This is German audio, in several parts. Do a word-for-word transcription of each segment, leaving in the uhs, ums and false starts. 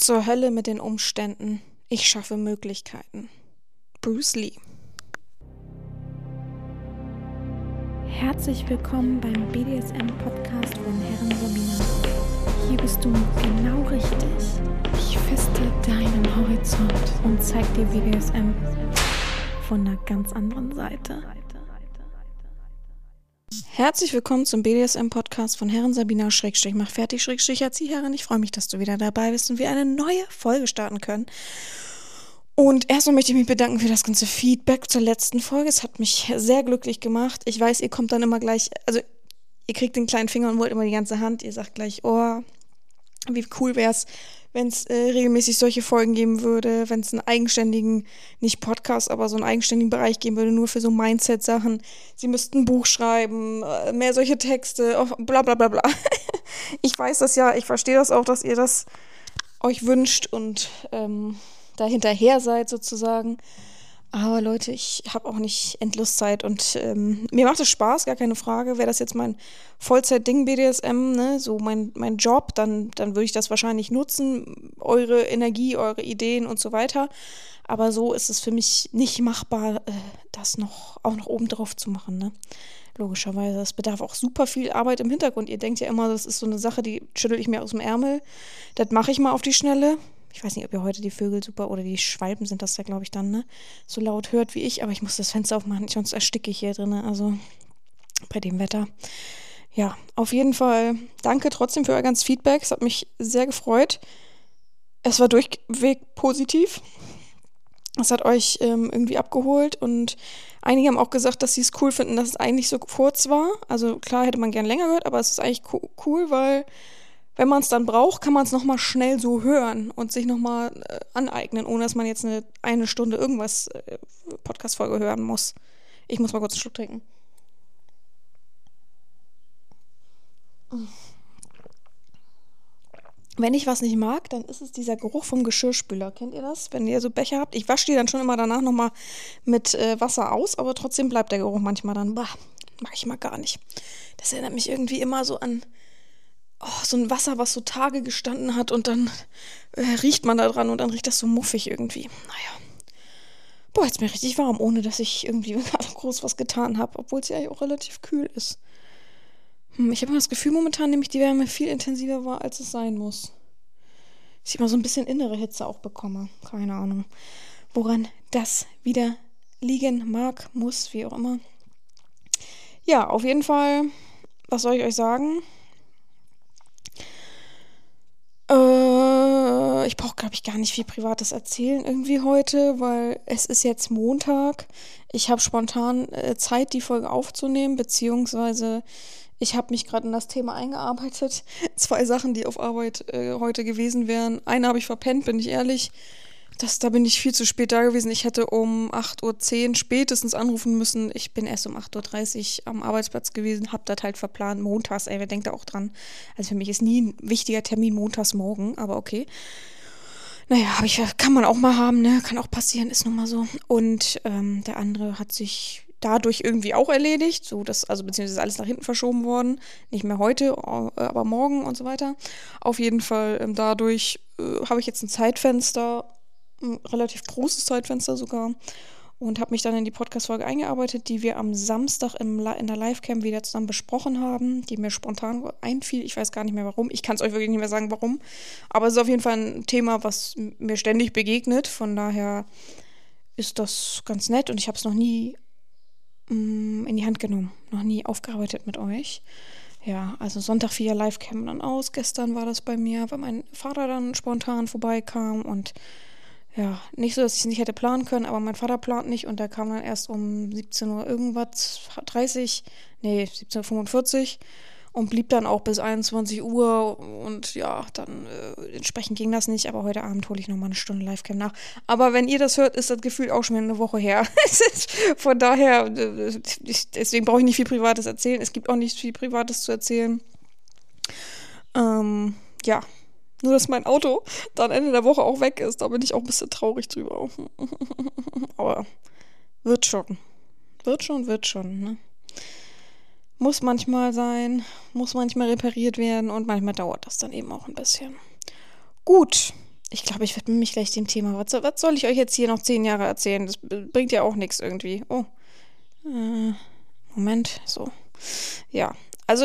zur Hölle mit den Umständen. Ich schaffe Möglichkeiten. Bruce Lee. Herzlich willkommen beim B D S M-Podcast von Herren Sabina. Hier bist du genau richtig. Ich feste deinen Horizont und zeig dir B D S M von einer ganz anderen Seite. Herzlich willkommen zum B D S M-Podcast von Herren Sabina Schrägstrich mach fertig Schrägstrich Erzieherin. Ich freue mich, dass du wieder dabei bist und wir eine neue Folge starten können. Und erstmal möchte ich mich bedanken für das ganze Feedback zur letzten Folge. Es hat mich sehr glücklich gemacht. Ich weiß, ihr kommt dann immer gleich, also ihr kriegt den kleinen Finger und wollt immer die ganze Hand. Ihr sagt gleich, oh, wie cool wäre es, wenn es äh, regelmäßig solche Folgen geben würde, wenn es einen eigenständigen, nicht Podcast, aber so einen eigenständigen Bereich geben würde, nur für so Mindset-Sachen. Sie müssten ein Buch schreiben, äh, mehr solche Texte, oh, bla bla bla bla. Ich weiß das ja, ich verstehe das auch, dass ihr das euch wünscht und ähm, da hinterher seid sozusagen. Aber Leute, ich habe auch nicht endlos Zeit und ähm, mir macht es Spaß, gar keine Frage. Wäre das jetzt mein Vollzeit-Ding B D S M, ne, so mein, mein Job, dann, dann würde ich das wahrscheinlich nutzen, eure Energie, eure Ideen und so weiter. Aber so ist es für mich nicht machbar, äh, das noch auch noch oben drauf zu machen, ne? Logischerweise. Es bedarf auch super viel Arbeit im Hintergrund. Ihr denkt ja immer, das ist so eine Sache, die schüttel ich mir aus dem Ärmel. Das mache ich mal auf die Schnelle. Ich weiß nicht, ob ihr heute die Vögel super, oder die Schwalben sind das da, glaube ich, dann, ne? So laut hört wie ich, aber ich muss das Fenster aufmachen, sonst ersticke ich hier drin, also bei dem Wetter. Ja, auf jeden Fall danke trotzdem für euer ganzes Feedback. Es hat mich sehr gefreut. Es war durchweg positiv. Es hat euch ähm, irgendwie abgeholt und einige haben auch gesagt, dass sie es cool finden, dass es eigentlich so kurz war. Also klar hätte man gern länger gehört, aber es ist eigentlich co- cool, weil wenn man es dann braucht, kann man es nochmal schnell so hören und sich nochmal äh, aneignen, ohne dass man jetzt eine, eine Stunde irgendwas äh, Podcast-Folge hören muss. Ich muss mal kurz einen Schluck trinken. Wenn ich was nicht mag, dann ist es dieser Geruch vom Geschirrspüler. Kennt ihr das? Wenn ihr so Becher habt. Ich wasche die dann schon immer danach nochmal mit äh, Wasser aus, aber trotzdem bleibt der Geruch manchmal dann. Bah, mag ich mal gar nicht. Das erinnert mich irgendwie immer so an Oh, so ein Wasser, was so Tage gestanden hat und dann äh, riecht man da dran und dann riecht das so muffig irgendwie. Naja. Boah, jetzt ist mir richtig warm, ohne dass ich irgendwie groß was getan habe, obwohl es ja auch relativ kühl ist. Hm, ich habe immer das Gefühl momentan, nämlich die Wärme viel intensiver war, als es sein muss. Dass ich immer so ein bisschen innere Hitze auch bekomme. Keine Ahnung, woran das wieder liegen mag, muss, wie auch immer. Ja, auf jeden Fall, was soll ich euch sagen? Äh, ich brauche, glaube ich, gar nicht viel Privates erzählen irgendwie heute, weil es ist jetzt Montag. Ich habe spontan äh, Zeit, die Folge aufzunehmen, beziehungsweise ich habe mich gerade in das Thema eingearbeitet. Zwei Sachen, die auf Arbeit äh, heute gewesen wären. Eine habe ich verpennt, bin ich ehrlich. Das, da bin ich viel zu spät da gewesen. Ich hätte um acht Uhr zehn spätestens anrufen müssen. Ich bin erst um acht Uhr dreißig am Arbeitsplatz gewesen, hab das halt verplant. Montags, ey, wer denkt da auch dran? Also für mich ist nie ein wichtiger Termin montags morgen, aber okay. Naja, hab ich, kann man auch mal haben, ne? Kann auch passieren, ist nun mal so. Und ähm, der andere hat sich dadurch irgendwie auch erledigt, so dass, also beziehungsweise ist alles nach hinten verschoben worden. Nicht mehr heute, aber morgen und so weiter. Auf jeden Fall ähm, dadurch äh, habe ich jetzt ein Zeitfenster, ein relativ großes Zeitfenster sogar, und habe mich dann in die Podcast-Folge eingearbeitet, die wir am Samstag im La- in der Livecam wieder zusammen besprochen haben, die mir spontan einfiel. Ich weiß gar nicht mehr warum. Ich kann es euch wirklich nicht mehr sagen, warum. Aber es ist auf jeden Fall ein Thema, was mir ständig begegnet. Von daher ist das ganz nett und ich habe es noch nie mh, in die Hand genommen, noch nie aufgearbeitet mit euch. Ja, also Sonntag fiel ja Livecam dann aus. Gestern war das bei mir, weil mein Vater dann spontan vorbeikam und ja, nicht so, dass ich es nicht hätte planen können, aber mein Vater plant nicht und der kam dann erst um siebzehn Uhr irgendwas, dreißig, nee, siebzehn Uhr fünfundvierzig und blieb dann auch bis einundzwanzig Uhr und ja, dann äh, entsprechend ging das nicht, aber heute Abend hole ich nochmal eine Stunde Livecam nach. Aber wenn ihr das hört, ist das Gefühl auch schon wieder eine Woche her. Von daher, äh, ich, deswegen brauche ich nicht viel Privates erzählen. Es gibt auch nicht viel Privates zu erzählen. Ähm, ja. Nur, dass mein Auto dann Ende der Woche auch weg ist. Da bin ich auch ein bisschen traurig drüber. Aber wird schon. Wird schon, wird schon, ne? Muss manchmal sein, muss manchmal repariert werden und manchmal dauert das dann eben auch ein bisschen. Gut, ich glaube, ich widme mich gleich dem Thema. Was soll, was soll ich euch jetzt hier noch zehn Jahre erzählen? Das bringt ja auch nichts irgendwie. Oh, äh, Moment, so. Ja, also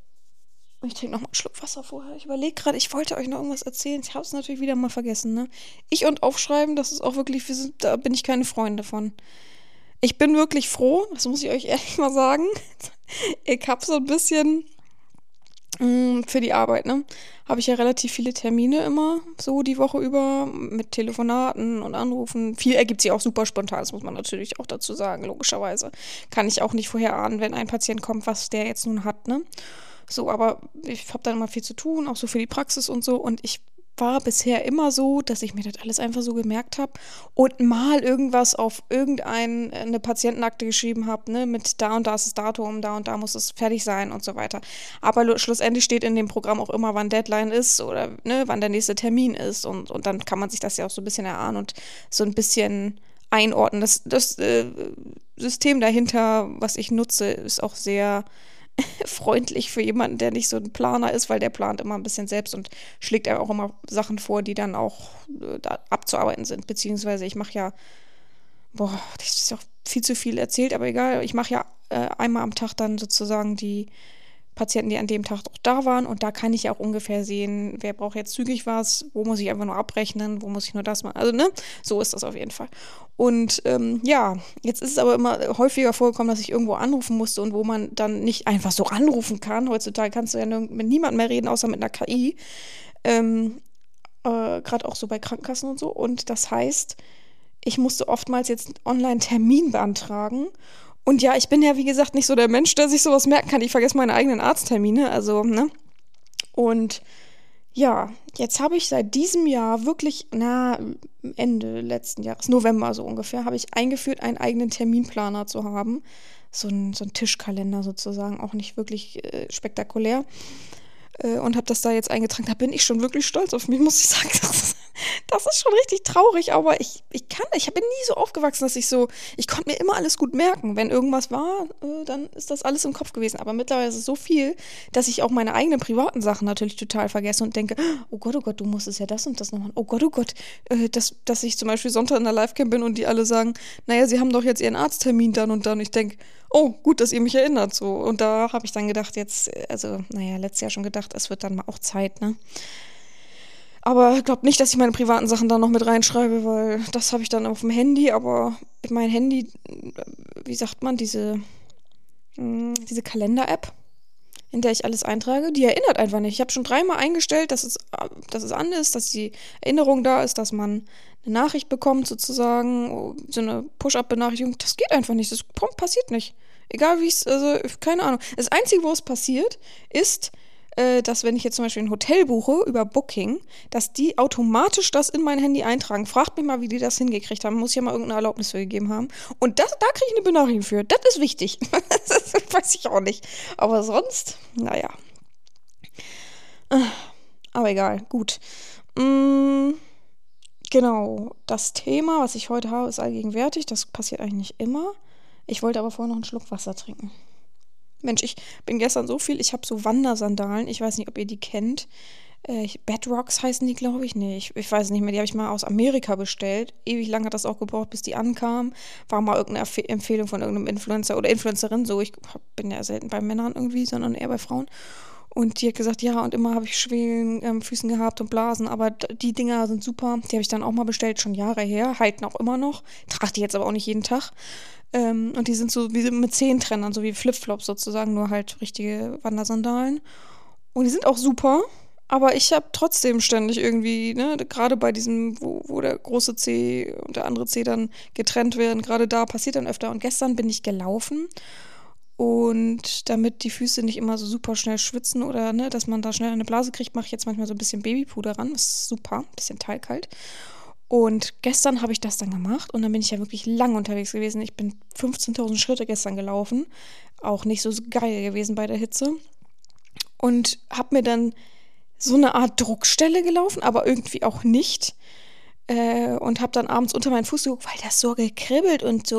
ich trinke noch mal einen Schluck Wasser vorher. Ich überlege gerade, ich wollte euch noch irgendwas erzählen. Ich habe es natürlich wieder mal vergessen, ne? Ich und Aufschreiben, das ist auch wirklich, wir sind, da bin ich keine Freundin davon. Ich bin wirklich froh, das muss ich euch ehrlich mal sagen. Ich habe so ein bisschen mh, für die Arbeit, ne? Habe ich ja relativ viele Termine immer, so die Woche über, mit Telefonaten und Anrufen. Viel ergibt sich auch super spontan, das muss man natürlich auch dazu sagen, logischerweise. Kann ich auch nicht vorher ahnen, wenn ein Patient kommt, was der jetzt nun hat, ne? So, aber ich habe dann immer viel zu tun, auch so für die Praxis und so. Und ich war bisher immer so, dass ich mir das alles einfach so gemerkt habe und mal irgendwas auf irgendeine Patientenakte geschrieben habe, ne, mit da und da ist das Datum, da und da muss es fertig sein und so weiter. Aber schlussendlich steht in dem Programm auch immer, wann Deadline ist oder ne, wann der nächste Termin ist. Und, und dann kann man sich das ja auch so ein bisschen erahnen und so ein bisschen einordnen. Das, das äh, System dahinter, was ich nutze, ist auch sehr freundlich für jemanden, der nicht so ein Planer ist, weil der plant immer ein bisschen selbst und schlägt einem auch immer Sachen vor, die dann auch äh, da abzuarbeiten sind. Beziehungsweise ich mache ja, boah, das ist auch viel zu viel erzählt, aber egal, ich mache ja äh, einmal am Tag dann sozusagen die Patienten, die an dem Tag auch da waren und da kann ich ja auch ungefähr sehen, wer braucht jetzt zügig was, wo muss ich einfach nur abrechnen, wo muss ich nur das machen, also ne, so ist das auf jeden Fall. Und ähm, ja, jetzt ist es aber immer häufiger vorgekommen, dass ich irgendwo anrufen musste und wo man dann nicht einfach so anrufen kann. Heutzutage kannst du ja mit niemandem mehr reden, außer mit einer K I, ähm, äh, gerade auch so bei Krankenkassen und so und das heißt, ich musste oftmals jetzt einen Online-Termin beantragen. Und ja, ich bin ja, wie gesagt, nicht so der Mensch, der sich sowas merken kann. Ich vergesse meine eigenen Arzttermine, also, ne? Und ja, jetzt habe ich seit diesem Jahr wirklich, na, Ende letzten Jahres, November so ungefähr, habe ich eingeführt, einen eigenen Terminplaner zu haben. So ein, so ein Tischkalender sozusagen, auch nicht wirklich äh, spektakulär. Äh, und habe das da jetzt eingetragen. Da bin ich schon wirklich stolz auf mich, muss ich sagen. Das ist, das ist schon richtig traurig, aber ich, ich kann, ich bin nie so aufgewachsen, dass ich so, ich konnte mir immer alles gut merken. Wenn irgendwas war, äh, dann ist das alles im Kopf gewesen. Aber mittlerweile ist es so viel, dass ich auch meine eigenen privaten Sachen natürlich total vergesse und denke, oh Gott, oh Gott, du musstest ja das und das noch machen. Oh Gott, oh Gott, äh, dass, dass ich zum Beispiel Sonntag in der Livecam bin und die alle sagen, naja, sie haben doch jetzt ihren Arzttermin dann und dann. Ich denke, oh, gut, dass ihr mich erinnert. So. Und da habe ich dann gedacht, jetzt, also, naja, letztes Jahr schon gedacht, es wird dann mal auch Zeit, ne? Aber ich glaube nicht, dass ich meine privaten Sachen da noch mit reinschreibe, weil das habe ich dann auf dem Handy, aber mein Handy, wie sagt man, diese, mh, diese Kalender-App, in der ich alles eintrage, die erinnert einfach nicht. Ich habe schon dreimal eingestellt, dass es, dass es an ist, dass die Erinnerung da ist, dass man eine Nachricht bekommt sozusagen, so eine Push-Up-Benachrichtigung. Das geht einfach nicht, das passiert nicht. Egal wie es, also keine Ahnung. Das Einzige, wo es passiert, ist, dass wenn ich jetzt zum Beispiel ein Hotel buche über Booking, dass die automatisch das in mein Handy eintragen. Fragt mich mal, wie die das hingekriegt haben. Muss ich ja mal irgendeine Erlaubnis für gegeben haben. Und das, da kriege ich eine Benachrichtigung für. Das ist wichtig. Das weiß ich auch nicht. Aber sonst, naja. Aber egal, gut. Mm, genau, das Thema, was ich heute habe, ist allgegenwärtig. Das passiert eigentlich nicht immer. Ich wollte aber vorher noch einen Schluck Wasser trinken. Mensch, ich bin gestern so viel, ich habe so Wandersandalen, ich weiß nicht, ob ihr die kennt. Äh, Bedrocks heißen die, glaube ich. Nee, ich, ich weiß nicht mehr, die habe ich mal aus Amerika bestellt. Ewig lang hat das auch gebraucht, bis die ankamen. War mal irgendeine Erf- Empfehlung von irgendeinem Influencer oder Influencerin, so. Ich hab, bin ja selten bei Männern irgendwie, sondern eher bei Frauen. Und die hat gesagt, ja, und immer habe ich schwelen ähm, Füßen gehabt und Blasen, aber d- die Dinger sind super. Die habe ich dann auch mal bestellt, schon Jahre her, halten auch immer noch. Trage die jetzt aber auch nicht jeden Tag. Ähm, und die sind so wie mit Zehentrennern, so wie Flipflops sozusagen, nur halt richtige Wandersandalen. Und die sind auch super, aber ich habe trotzdem ständig irgendwie, ne, gerade bei diesem, wo, wo der große Zeh und der andere Zeh dann getrennt werden, gerade da passiert dann öfter. Und gestern bin ich gelaufen und damit die Füße nicht immer so super schnell schwitzen oder, ne, dass man da schnell eine Blase kriegt, mache ich jetzt manchmal so ein bisschen Babypuder ran. Das ist super, ein bisschen teilkalt. Und gestern habe ich das dann gemacht und dann bin ich ja wirklich lang unterwegs gewesen. Ich bin fünfzehntausend Schritte gestern gelaufen. Auch nicht so geil gewesen bei der Hitze. Und habe mir dann so eine Art Druckstelle gelaufen, aber irgendwie auch nicht. Äh, und habe dann abends unter meinen Fuß geguckt, weil das so gekribbelt und so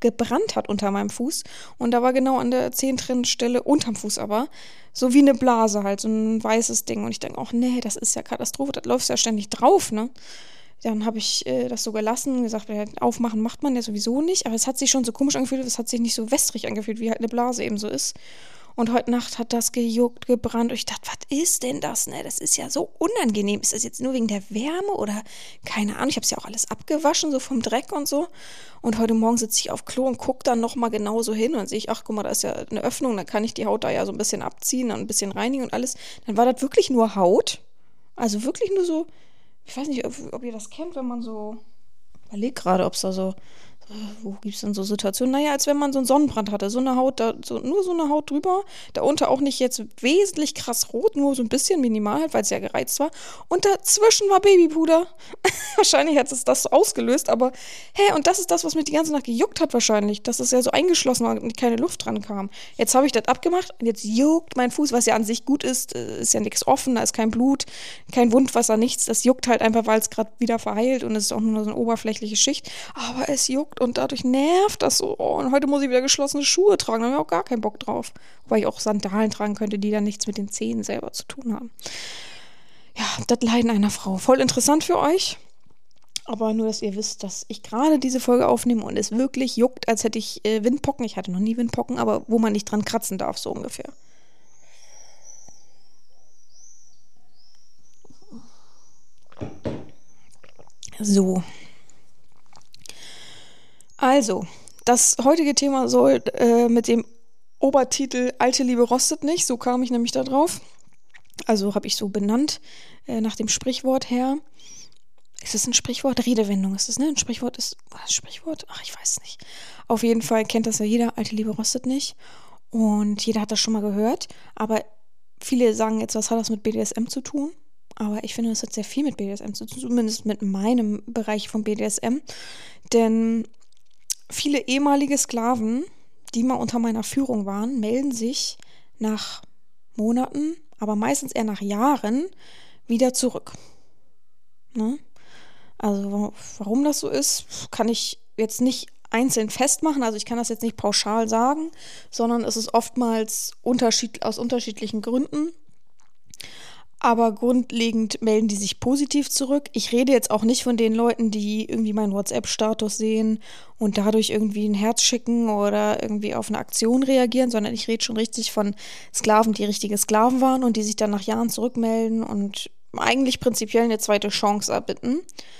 gebrannt hat unter meinem Fuß. Und da war genau an der Zehentrennstelle, unterm Fuß aber, so wie eine Blase halt, so ein weißes Ding. Und ich denke auch, nee, das ist ja Katastrophe, das läuft ja ständig drauf, ne? Dann habe ich äh, das so gelassen und gesagt, ja, aufmachen macht man ja sowieso nicht. Aber es hat sich schon so komisch angefühlt, es hat sich nicht so wässrig angefühlt, wie halt eine Blase eben so ist. Und heute Nacht hat das gejuckt, gebrannt. Und ich dachte, was ist denn das? Ne? Das ist ja so unangenehm. Ist das jetzt nur wegen der Wärme oder keine Ahnung? Ich habe es ja auch alles abgewaschen, so vom Dreck und so. Und heute Morgen sitze ich auf Klo und gucke dann nochmal genauso hin. Und sehe ich, ach guck mal, da ist ja eine Öffnung. Dann kann ich die Haut da ja so ein bisschen abziehen und ein bisschen reinigen und alles. Dann war das wirklich nur Haut. Also wirklich nur so, ich weiß nicht, ob, ob ihr das kennt, wenn man so, ich überlege gerade, ob es da so, wo gibt es denn so Situationen? Naja, als wenn man so einen Sonnenbrand hatte, so eine Haut, da, so, nur so eine Haut drüber, darunter auch nicht jetzt wesentlich krass rot, nur so ein bisschen minimal halt, weil es ja gereizt war. Und dazwischen war Babypuder. Wahrscheinlich hat es das so ausgelöst, aber hä, und das ist das, was mich die ganze Nacht gejuckt hat wahrscheinlich, dass es ja so eingeschlossen war und keine Luft dran kam. Jetzt habe ich das abgemacht und jetzt juckt mein Fuß, was ja an sich gut ist, ist ja nichts offen, da ist kein Blut, kein Wundwasser, nichts. Das juckt halt einfach, weil es gerade wieder verheilt und es ist auch nur so eine oberflächliche Schicht. Aber es juckt und dadurch nervt das so. Oh, und heute muss ich wieder geschlossene Schuhe tragen, da habe ich auch gar keinen Bock drauf. Wobei ich auch Sandalen tragen könnte, die dann nichts mit den Zehen selber zu tun haben. Ja, das Leiden einer Frau. Voll interessant für euch. Aber nur, dass ihr wisst, dass ich gerade diese Folge aufnehme und es wirklich juckt, als hätte ich äh, Windpocken. Ich hatte noch nie Windpocken, aber wo man nicht dran kratzen darf, so ungefähr. So. Also, das heutige Thema soll äh, mit dem Obertitel Alte Liebe rostet nicht, so kam ich nämlich da drauf. Also habe ich so benannt, äh, nach dem Sprichwort her. Ist das ein Sprichwort? Redewendung ist das, ne? Ein Sprichwort ist, was ist Sprichwort? Ach, ich weiß nicht. Auf jeden Fall kennt das ja jeder, alte Liebe rostet nicht. Und jeder hat das schon mal gehört. Aber viele sagen jetzt, was hat das mit B D S M zu tun? Aber ich finde, das hat sehr viel mit B D S M zu tun, zumindest mit meinem Bereich von B D S M. Denn viele ehemalige Sklaven, die mal unter meiner Führung waren, melden sich nach Monaten, aber meistens eher nach Jahren, wieder zurück. Ne? Also warum das so ist, kann ich jetzt nicht einzeln festmachen. Also ich kann das jetzt nicht pauschal sagen, sondern es ist oftmals unterschied- aus unterschiedlichen Gründen. Aber grundlegend melden die sich positiv zurück. Ich rede jetzt auch nicht von den Leuten, die irgendwie meinen WhatsApp-Status sehen und dadurch irgendwie ein Herz schicken oder irgendwie auf eine Aktion reagieren, sondern ich rede schon richtig von Sklaven, die richtige Sklaven waren und die sich dann nach Jahren zurückmelden und eigentlich prinzipiell eine zweite Chance erbitten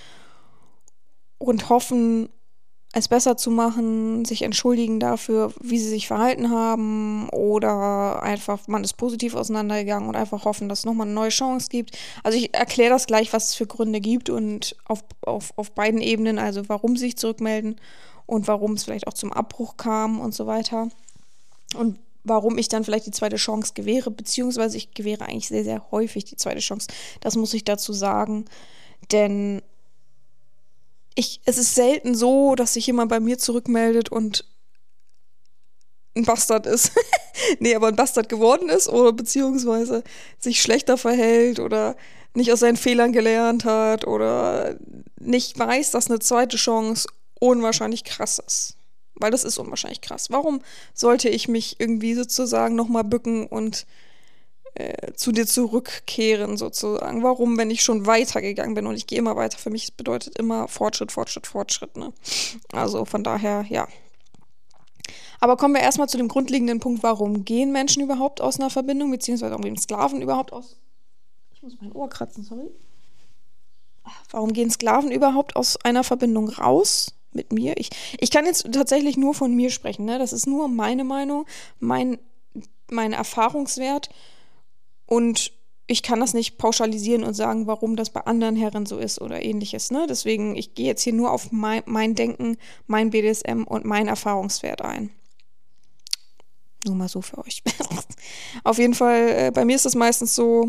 und hoffen, es besser zu machen, sich entschuldigen dafür, wie sie sich verhalten haben oder einfach, man ist positiv auseinandergegangen und einfach hoffen, dass es nochmal eine neue Chance gibt. Also ich erkläre das gleich, was es für Gründe gibt und auf, auf, auf beiden Ebenen, also warum sie sich zurückmelden und warum es vielleicht auch zum Abbruch kam und so weiter und warum ich dann vielleicht die zweite Chance gewähre, beziehungsweise ich gewähre eigentlich sehr, sehr häufig die zweite Chance. Das muss ich dazu sagen, denn Ich, es ist selten so, dass sich jemand bei mir zurückmeldet und ein Bastard ist. Nee, aber ein Bastard geworden ist oder beziehungsweise sich schlechter verhält oder nicht aus seinen Fehlern gelernt hat oder nicht weiß, dass eine zweite Chance unwahrscheinlich krass ist. Weil das ist unwahrscheinlich krass. Warum sollte ich mich irgendwie sozusagen nochmal bücken und Äh, zu dir zurückkehren sozusagen. Warum, wenn ich schon weitergegangen bin und ich gehe immer weiter? Für mich bedeutet immer Fortschritt, Fortschritt, Fortschritt. Ne? Also von daher, ja. Aber kommen wir erstmal zu dem grundlegenden Punkt, warum gehen Menschen überhaupt aus einer Verbindung, beziehungsweise warum gehen Sklaven überhaupt aus... Ich muss mein Ohr kratzen, sorry. Warum gehen Sklaven überhaupt aus einer Verbindung raus mit mir? Ich, ich kann jetzt tatsächlich nur von mir sprechen. Ne? Das ist nur meine Meinung, mein, mein Erfahrungswert. Und ich kann das nicht pauschalisieren und sagen, warum das bei anderen Herren so ist oder ähnliches. Ne? Deswegen, ich gehe jetzt hier nur auf mein, mein Denken, mein B D S M und mein Erfahrungswert ein. Nur mal so für euch. Auf jeden Fall, äh, bei mir ist es meistens so,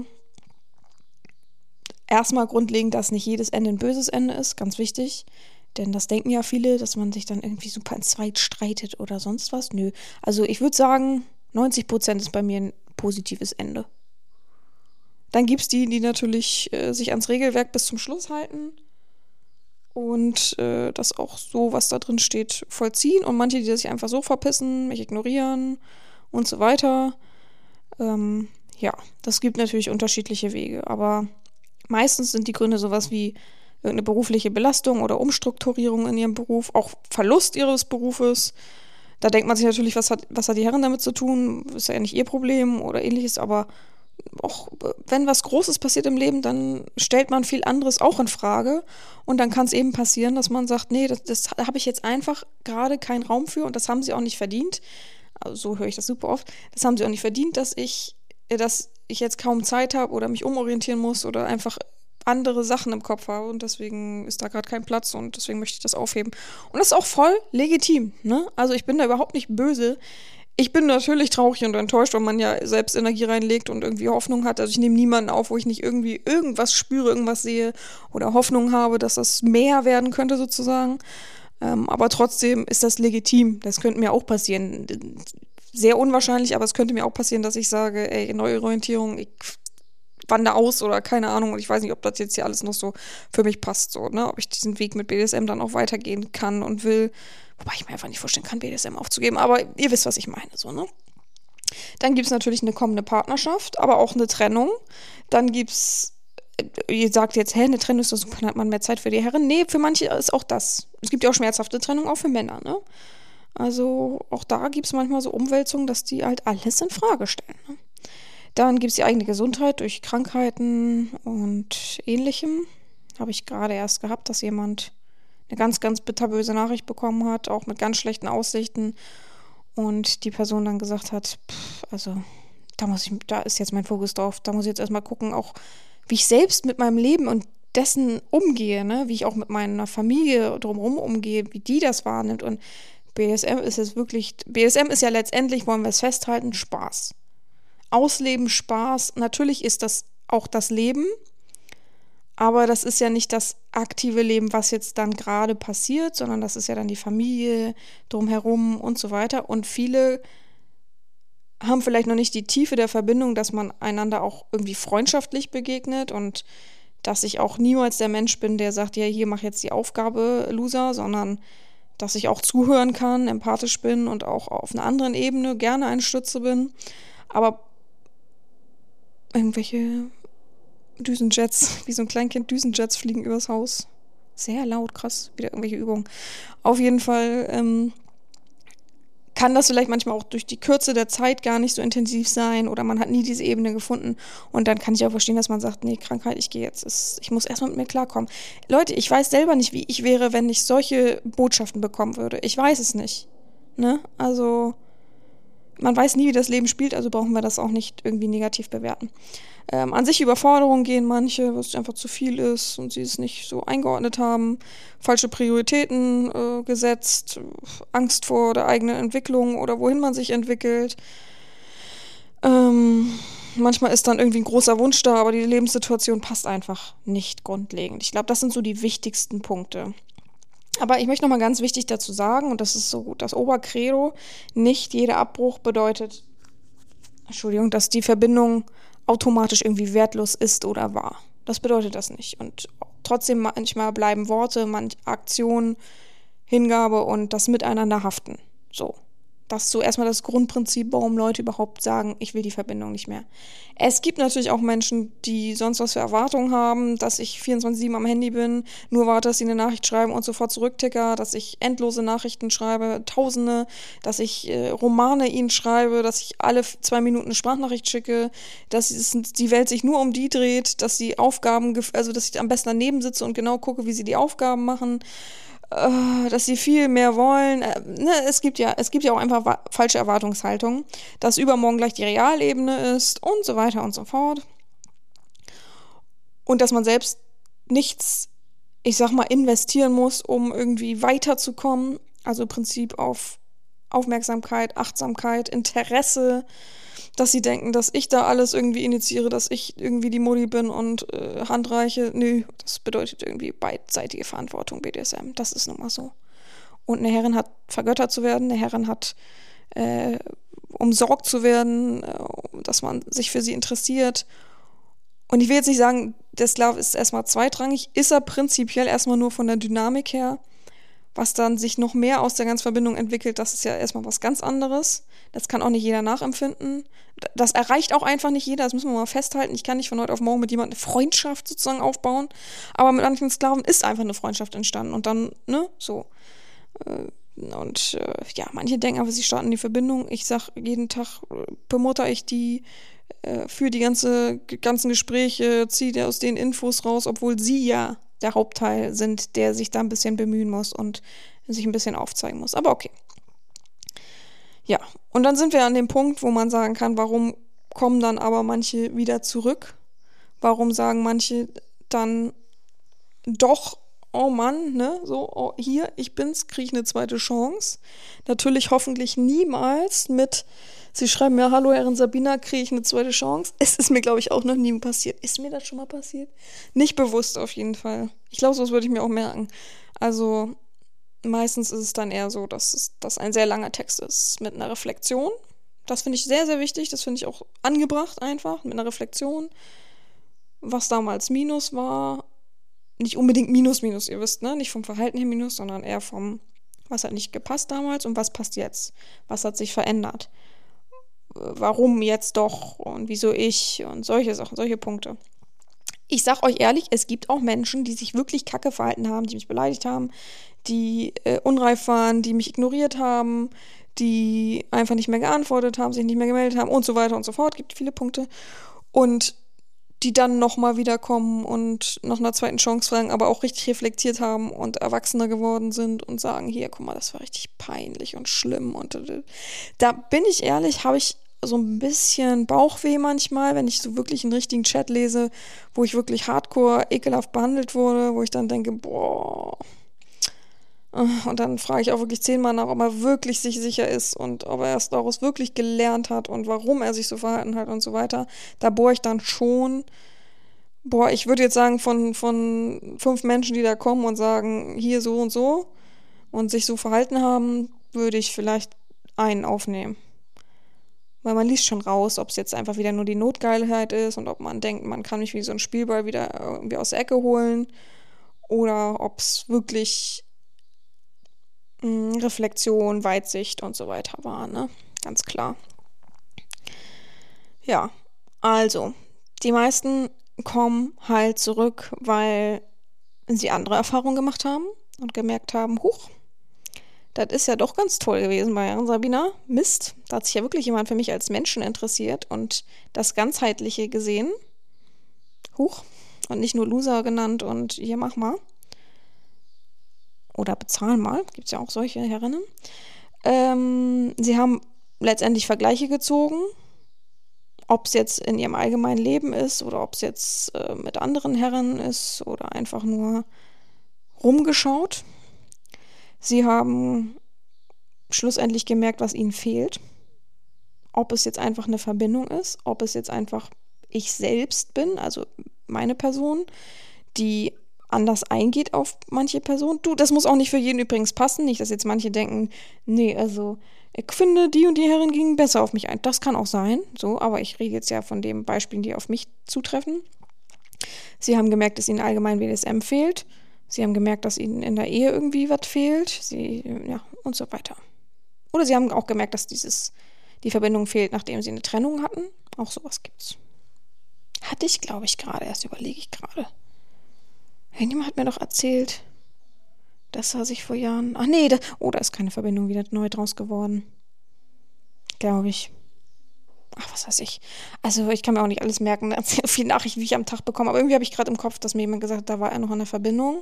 erstmal grundlegend, dass nicht jedes Ende ein böses Ende ist, ganz wichtig. Denn das denken ja viele, dass man sich dann irgendwie super in Zweit streitet oder sonst was. Nö. Also ich würde sagen, neunzig Prozent ist bei mir ein positives Ende. Dann gibt es die, die natürlich äh, sich ans Regelwerk bis zum Schluss halten und äh, das auch so, was da drin steht, vollziehen. Und manche, die sich einfach so verpissen, mich ignorieren und so weiter. Ähm, ja, das gibt natürlich unterschiedliche Wege, aber meistens sind die Gründe sowas wie irgendeine berufliche Belastung oder Umstrukturierung in ihrem Beruf, auch Verlust ihres Berufes. Da denkt man sich natürlich, was hat, was hat die Herren damit zu tun? Ist ja nicht ihr Problem oder ähnliches, aber auch wenn was Großes passiert im Leben, dann stellt man viel anderes auch in Frage und dann kann es eben passieren, dass man sagt, nee, das, das habe ich jetzt einfach gerade keinen Raum für und das haben sie auch nicht verdient. Also so höre ich das super oft. Das haben sie auch nicht verdient, dass ich, dass ich jetzt kaum Zeit habe oder mich umorientieren muss oder einfach andere Sachen im Kopf habe und deswegen ist da gerade kein Platz und deswegen möchte ich das aufheben. Und das ist auch voll legitim, ne? Also ich bin da überhaupt nicht böse. Ich bin natürlich traurig und enttäuscht, weil man ja selbst Energie reinlegt und irgendwie Hoffnung hat. Also ich nehme niemanden auf, wo ich nicht irgendwie irgendwas spüre, irgendwas sehe oder Hoffnung habe, dass das mehr werden könnte sozusagen. Ähm, aber trotzdem ist das legitim. Das könnte mir auch passieren. Sehr unwahrscheinlich, aber es könnte mir auch passieren, dass ich sage, ey, Neuorientierung, ich wandere aus oder keine Ahnung. Und ich weiß nicht, ob das jetzt hier alles noch so für mich passt, so, ne? Ob ich diesen Weg mit B D S M dann auch weitergehen kann und will. Wobei ich mir einfach nicht vorstellen kann, B D S M aufzugeben. Aber ihr wisst, was ich meine, so, ne? Dann gibt es natürlich eine kommende Partnerschaft, aber auch eine Trennung. Dann gibt es, ihr sagt jetzt, hä, eine Trennung ist doch super, dann hat man mehr Zeit für die Herren. Nee, für manche ist auch das. Es gibt ja auch schmerzhafte Trennung, auch für Männer, ne? Also auch da gibt es manchmal so Umwälzungen, dass die halt alles in Frage stellen, ne? Dann gibt es die eigene Gesundheit durch Krankheiten und Ähnlichem. Habe ich gerade erst gehabt, dass jemand eine ganz, ganz bitterböse Nachricht bekommen hat, auch mit ganz schlechten Aussichten. Und die Person dann gesagt hat, pff, also da muss ich, da ist jetzt mein Fokus drauf, da muss ich jetzt erstmal gucken, auch wie ich selbst mit meinem Leben und dessen umgehe, ne? Wie ich auch mit meiner Familie drumherum umgehe, wie die das wahrnimmt. Und B D S M ist jetzt wirklich, B D S M ist ja letztendlich, wollen wir es festhalten, Spaß. Ausleben, Spaß, natürlich ist das auch das Leben, aber das ist ja nicht das aktive Leben, was jetzt dann gerade passiert, sondern das ist ja dann die Familie drumherum und so weiter. Und viele haben vielleicht noch nicht die Tiefe der Verbindung, dass man einander auch irgendwie freundschaftlich begegnet und dass ich auch niemals der Mensch bin, der sagt, ja, hier mach jetzt die Aufgabe, Loser, sondern dass ich auch zuhören kann, empathisch bin und auch auf einer anderen Ebene gerne eine Stütze bin. Aber irgendwelche Düsenjets, wie so ein Kleinkind, Düsenjets fliegen übers Haus. Sehr laut, krass, wieder irgendwelche Übungen. Auf jeden Fall ähm, kann das vielleicht manchmal auch durch die Kürze der Zeit gar nicht so intensiv sein oder man hat nie diese Ebene gefunden und dann kann ich auch verstehen, dass man sagt, nee, Krankheit, ich gehe jetzt, ich muss erstmal mit mir klarkommen. Leute, ich weiß selber nicht, wie ich wäre, wenn ich solche Botschaften bekommen würde. Ich weiß es nicht, ne? Also man weiß nie, wie das Leben spielt, also brauchen wir das auch nicht irgendwie negativ bewerten. Ähm, an sich Überforderungen gehen manche, was einfach zu viel ist und sie es nicht so eingeordnet haben, falsche Prioritäten äh, gesetzt, Angst vor der eigenen Entwicklung oder wohin man sich entwickelt. Ähm, manchmal ist dann irgendwie ein großer Wunsch da, aber die Lebenssituation passt einfach nicht grundlegend. Ich glaube, das sind so die wichtigsten Punkte. Aber ich möchte nochmal ganz wichtig dazu sagen, und das ist so das Obercredo, nicht jeder Abbruch bedeutet, Entschuldigung, dass die Verbindung automatisch irgendwie wertlos ist oder war. Das bedeutet das nicht. Und trotzdem manchmal bleiben Worte, manch Aktionen, Hingabe und das Miteinander haften. So. Das ist so erstmal das Grundprinzip, warum Leute überhaupt sagen, ich will die Verbindung nicht mehr. Es gibt natürlich auch Menschen, die sonst was für Erwartungen haben, dass ich vierundzwanzig sieben am Handy bin, nur warte, dass sie eine Nachricht schreiben und sofort zurückticker, dass ich endlose Nachrichten schreibe, Tausende, dass ich äh, Romane ihnen schreibe, dass ich alle zwei Minuten eine Sprachnachricht schicke, dass es, die Welt sich nur um die dreht, dass sie Aufgaben, also dass ich am besten daneben sitze und genau gucke, wie sie die Aufgaben machen. Dass sie viel mehr wollen. Ne, es gibt ja, es gibt ja auch einfach wa- falsche Erwartungshaltungen, dass übermorgen gleich die Realebene ist und so weiter und so fort. Und dass man selbst nichts, ich sag mal, investieren muss, um irgendwie weiterzukommen. Also im Prinzip auf Aufmerksamkeit, Achtsamkeit, Interesse, dass sie denken, dass ich da alles irgendwie initiiere, dass ich irgendwie die Mutti bin und äh, handreiche. Nö, das bedeutet irgendwie beidseitige Verantwortung, B D S M. Das ist nun mal so. Und eine Herrin hat vergöttert zu werden, eine Herrin hat äh, umsorgt zu werden, äh, dass man sich für sie interessiert. Und ich will jetzt nicht sagen, der Sklave ist erstmal zweitrangig, ist er prinzipiell erstmal nur von der Dynamik her. Was dann sich noch mehr aus der ganzen Verbindung entwickelt, das ist ja erstmal was ganz anderes. Das kann auch nicht jeder nachempfinden. Das erreicht auch einfach nicht jeder, das müssen wir mal festhalten. Ich kann nicht von heute auf morgen mit jemandem eine Freundschaft sozusagen aufbauen, aber mit manchen Sklaven ist einfach eine Freundschaft entstanden und dann, ne, so. Und äh, ja, manche denken aber, sie starten die Verbindung. Ich sag, jeden Tag bemutter ich die äh, für die ganze, ganzen Gespräche, ziehe aus den Infos raus, obwohl sie ja der Hauptteil sind, der sich da ein bisschen bemühen muss und sich ein bisschen aufzeigen muss. Aber okay. Ja, und dann sind wir an dem Punkt, wo man sagen kann, warum kommen dann aber manche wieder zurück? Warum sagen manche dann doch, oh Mann, ne, so, oh, hier, ich bin's, kriege ich eine zweite Chance. Natürlich hoffentlich niemals mit, sie schreiben ja, hallo Herrin Sabina, kriege ich eine zweite Chance. Es ist mir, glaube ich, auch noch nie passiert. Ist mir das schon mal passiert? Nicht bewusst auf jeden Fall. Ich glaube, sowas würde ich mir auch merken. Also meistens ist es dann eher so, dass es dass ein sehr langer Text ist mit einer Reflexion. Das finde ich sehr, sehr wichtig. Das finde ich auch angebracht einfach, mit einer Reflexion. Was damals Minus war, nicht unbedingt Minus, Minus, ihr wisst, ne? Nicht vom Verhalten her Minus, sondern eher vom, was hat nicht gepasst damals und was passt jetzt? Was hat sich verändert? Warum jetzt doch und wieso ich und solche Sachen, solche Punkte. Ich sag euch ehrlich, es gibt auch Menschen, die sich wirklich kacke verhalten haben, die mich beleidigt haben, die äh, unreif waren, die mich ignoriert haben, die einfach nicht mehr geantwortet haben, sich nicht mehr gemeldet haben und so weiter und so fort. Gibt viele Punkte. Und die dann nochmal wiederkommen und nach einer zweiten Chance fragen, aber auch richtig reflektiert haben und erwachsener geworden sind und sagen, hier, guck mal, das war richtig peinlich und schlimm. Und da bin ich ehrlich, habe ich so ein bisschen Bauchweh manchmal, wenn ich so wirklich einen richtigen Chat lese, wo ich wirklich hardcore ekelhaft behandelt wurde, wo ich dann denke, boah. Und dann frage ich auch wirklich zehnmal nach, ob er wirklich sich sicher ist und ob er es daraus wirklich gelernt hat und warum er sich so verhalten hat und so weiter. Da bohre ich dann schon, boah, ich würde jetzt sagen, von, von fünf Menschen, die da kommen und sagen, hier so und so und sich so verhalten haben, würde ich vielleicht einen aufnehmen. Weil man liest schon raus, ob es jetzt einfach wieder nur die Notgeilheit ist und ob man denkt, man kann mich wie so ein Spielball wieder irgendwie aus der Ecke holen oder ob es wirklich Reflexion, Weitsicht und so weiter war, ne? Ganz klar. Ja, also, die meisten kommen halt zurück, weil sie andere Erfahrungen gemacht haben und gemerkt haben, huch, das ist ja doch ganz toll gewesen bei Herrin Sabina. Mist, da hat sich ja wirklich jemand für mich als Menschen interessiert und das Ganzheitliche gesehen. Huch, und nicht nur Loser genannt und hier, mach mal. Oder bezahl mal, gibt es ja auch solche Herrinnen. Ähm, sie haben letztendlich Vergleiche gezogen, ob es jetzt in ihrem allgemeinen Leben ist oder ob es jetzt äh, mit anderen Herren ist oder einfach nur rumgeschaut. Sie haben schlussendlich gemerkt, was ihnen fehlt. Ob es jetzt einfach eine Verbindung ist, ob es jetzt einfach ich selbst bin, also meine Person, die anders eingeht auf manche Personen. Du, das muss auch nicht für jeden übrigens passen. Nicht, dass jetzt manche denken, nee, also ich finde, die und die Herren gingen besser auf mich ein. Das kann auch sein, so, aber ich rede jetzt ja von den Beispielen, die auf mich zutreffen. Sie haben gemerkt, dass ihnen allgemein W D S M fehlt. Sie haben gemerkt, dass ihnen in der Ehe irgendwie was fehlt. Sie, ja, und so weiter. Oder sie haben auch gemerkt, dass dieses, die Verbindung fehlt, nachdem sie eine Trennung hatten. Auch sowas gibt's. Hatte ich, glaube ich, gerade. Erst überlege ich gerade. Irgendjemand hat mir doch erzählt, dass er sich vor Jahren... Ach nee, da, oh, da ist keine Verbindung wieder neu draus geworden. Glaube ich. Ach, was weiß ich. Also ich kann mir auch nicht alles merken. Da erzählt viele Nachrichten, wie ich am Tag bekomme. Aber irgendwie habe ich gerade im Kopf, dass mir jemand gesagt hat, da war er noch in der Verbindung.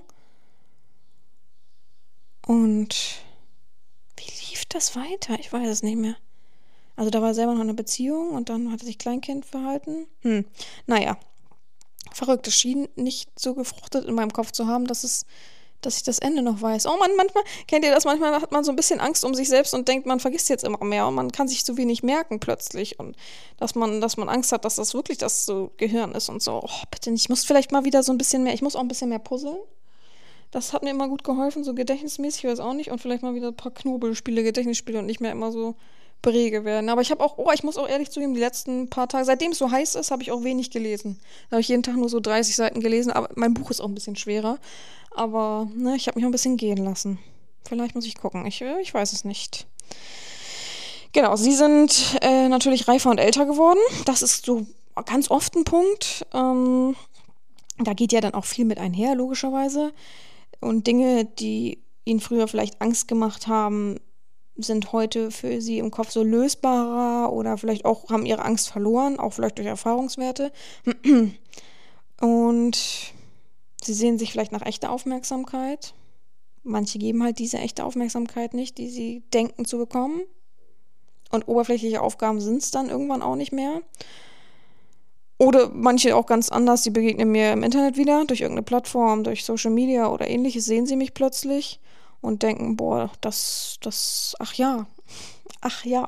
Und wie lief das weiter? Ich weiß es nicht mehr. Also da war er selber noch in einer Beziehung und dann hat er sich Kleinkind verhalten. Hm, naja. Verrückt, es schien nicht so gefruchtet in meinem Kopf zu haben, dass es, dass ich das Ende noch weiß. Oh Mann, manchmal, kennt ihr das, manchmal hat man so ein bisschen Angst um sich selbst und denkt, man vergisst jetzt immer mehr und man kann sich so wenig merken plötzlich und dass man, dass man Angst hat, dass das wirklich das so Gehirn ist und so, oh, bitte nicht, ich muss vielleicht mal wieder so ein bisschen mehr, ich muss auch ein bisschen mehr puzzeln. Das hat mir immer gut geholfen, so gedächtnismäßig, ich weiß auch nicht, und vielleicht mal wieder ein paar Knobelspiele, Gedächtnisspiele und nicht mehr immer so rege werden. Aber ich habe auch, oh, ich muss auch ehrlich zugeben, die letzten paar Tage, seitdem es so heiß ist, habe ich auch wenig gelesen. Da habe ich jeden Tag nur so dreißig Seiten gelesen, aber mein Buch ist auch ein bisschen schwerer. Aber ne, ich habe mich auch ein bisschen gehen lassen. Vielleicht muss ich gucken. Ich, ich weiß es nicht. Genau, sie sind äh, natürlich reifer und älter geworden. Das ist so ganz oft ein Punkt. Ähm, da geht ja dann auch viel mit einher, logischerweise. Und Dinge, die ihnen früher vielleicht Angst gemacht haben, sind heute für sie im Kopf so lösbarer oder vielleicht auch haben ihre Angst verloren, auch vielleicht durch Erfahrungswerte. Und sie sehen sich vielleicht nach echter Aufmerksamkeit. Manche geben halt diese echte Aufmerksamkeit nicht, die sie denken zu bekommen. Und oberflächliche Aufgaben sind es dann irgendwann auch nicht mehr. Oder manche auch ganz anders, die begegnen mir im Internet wieder, durch irgendeine Plattform, durch Social Media oder ähnliches, sehen sie mich plötzlich und denken, boah, das, das, ach ja, ach ja.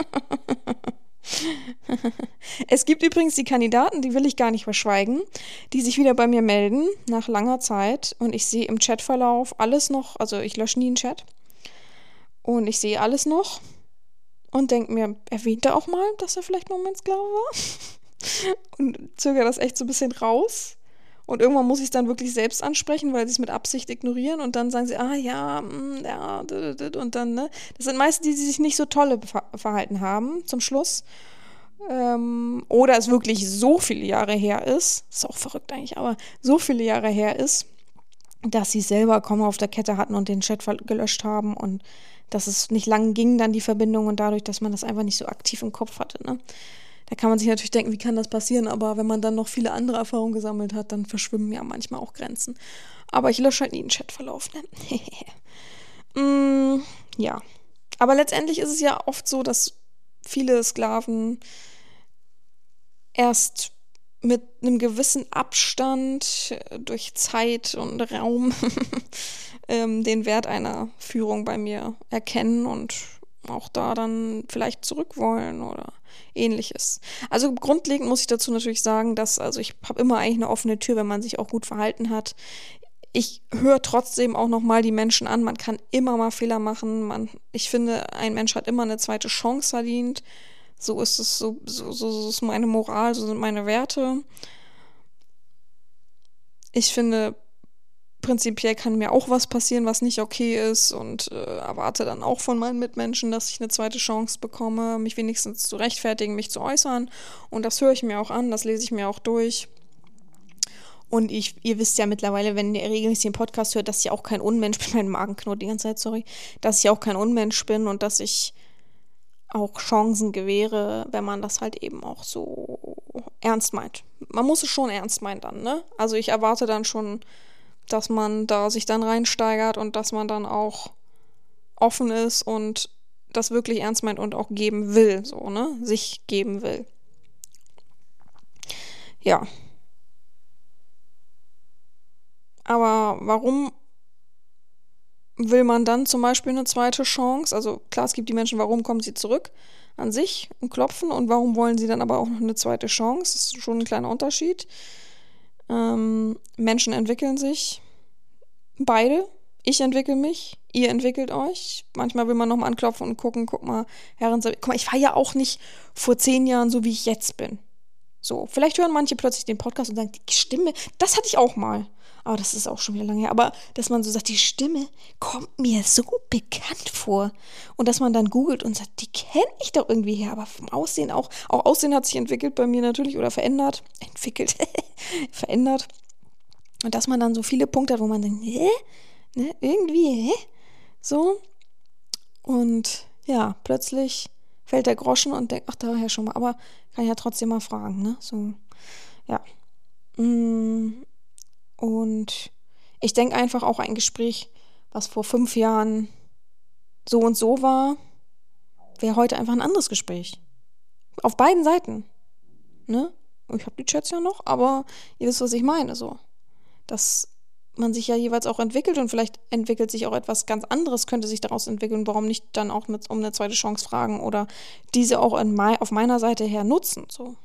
Es gibt übrigens die Kandidaten, die will ich gar nicht verschweigen, die sich wieder bei mir melden, nach langer Zeit. Und ich sehe im Chatverlauf alles noch, also ich lösche nie einen Chat. Und ich sehe alles noch und denke mir, erwähnt er auch mal, dass er vielleicht Momentsklave war? Und zögere das echt so ein bisschen raus. Und irgendwann muss ich es dann wirklich selbst ansprechen, weil sie es mit Absicht ignorieren und dann sagen sie, ah ja, mh, ja, und dann, ne. Das sind meistens die, die sich nicht so tolle ver- verhalten haben zum Schluss. Ähm, oder es wirklich so viele Jahre her ist, ist auch verrückt eigentlich, aber so viele Jahre her ist, dass sie selber Komma auf der Kette hatten und den Chat ver- gelöscht haben und dass es nicht lang ging, dann die Verbindung und dadurch, dass man das einfach nicht so aktiv im Kopf hatte, ne. Da kann man sich natürlich denken, wie kann das passieren? Aber wenn man dann noch viele andere Erfahrungen gesammelt hat, dann verschwimmen ja manchmal auch Grenzen. Aber ich lösche halt nie einen Chatverlauf. Ne? mm, ja. Aber letztendlich ist es ja oft so, dass viele Sklaven erst mit einem gewissen Abstand durch Zeit und Raum ähm, den Wert einer Führung bei mir erkennen und auch da dann vielleicht zurück wollen oder ähnliches. Also grundlegend muss ich dazu natürlich sagen, dass, also ich habe immer eigentlich eine offene Tür, wenn man sich auch gut verhalten hat. Ich höre trotzdem auch nochmal die Menschen an, man kann immer mal Fehler machen. Man, ich finde, ein Mensch hat immer eine zweite Chance verdient. So ist es, so, so, so ist meine Moral, so sind meine Werte. Ich finde, prinzipiell kann mir auch was passieren, was nicht okay ist und äh, erwarte dann auch von meinen Mitmenschen, dass ich eine zweite Chance bekomme, mich wenigstens zu rechtfertigen, mich zu äußern. Und das höre ich mir auch an, das lese ich mir auch durch. Und ich, ihr wisst ja mittlerweile, wenn ihr regelmäßig den Podcast hört, dass ich auch kein Unmensch bin, mein Magen knurrt die ganze Zeit, sorry, dass ich auch kein Unmensch bin und dass ich auch Chancen gewähre, wenn man das halt eben auch so ernst meint. Man muss es schon ernst meinen dann, ne? Also ich erwarte dann schon, dass man da sich dann reinsteigert und dass man dann auch offen ist und das wirklich ernst meint und auch geben will, so, ne? Sich geben will. Ja. Aber warum will man dann zum Beispiel eine zweite Chance? Also klar, es gibt die Menschen, warum kommen sie zurück an sich und klopfen und warum wollen sie dann aber auch noch eine zweite Chance? Das ist schon ein kleiner Unterschied. Ähm, Menschen entwickeln sich, beide. Ich entwickle mich, ihr entwickelt euch. Manchmal will man nochmal anklopfen und gucken, guck mal, Herren, guck mal, ich war ja auch nicht vor zehn Jahren so, wie ich jetzt bin. So, vielleicht hören manche plötzlich den Podcast und sagen, die Stimme, das hatte ich auch mal. Aber das ist auch schon wieder lange her. Aber dass man so sagt, die Stimme kommt mir so bekannt vor. Und dass man dann googelt und sagt, die kenne ich doch irgendwie her. Aber vom Aussehen auch. Auch Aussehen hat sich entwickelt bei mir natürlich oder verändert. Entwickelt. verändert. Und dass man dann so viele Punkte hat, wo man denkt, hä? Ne? Irgendwie, hä? So. Und ja, plötzlich fällt der Groschen und denkt, ach, daher schon mal. Aber kann ich ja trotzdem mal fragen, ne? So, ja. Mm. Und ich denke einfach auch ein Gespräch, was vor fünf Jahren so und so war, wäre heute einfach ein anderes Gespräch. Auf beiden Seiten. Ne? Ich habe die Chats ja noch, aber ihr wisst, was ich meine. So. Dass man sich ja jeweils auch entwickelt und vielleicht entwickelt sich auch etwas ganz anderes, könnte sich daraus entwickeln. Warum nicht dann auch mit, um eine zweite Chance fragen oder diese auch in mein, auf meiner Seite her nutzen. So.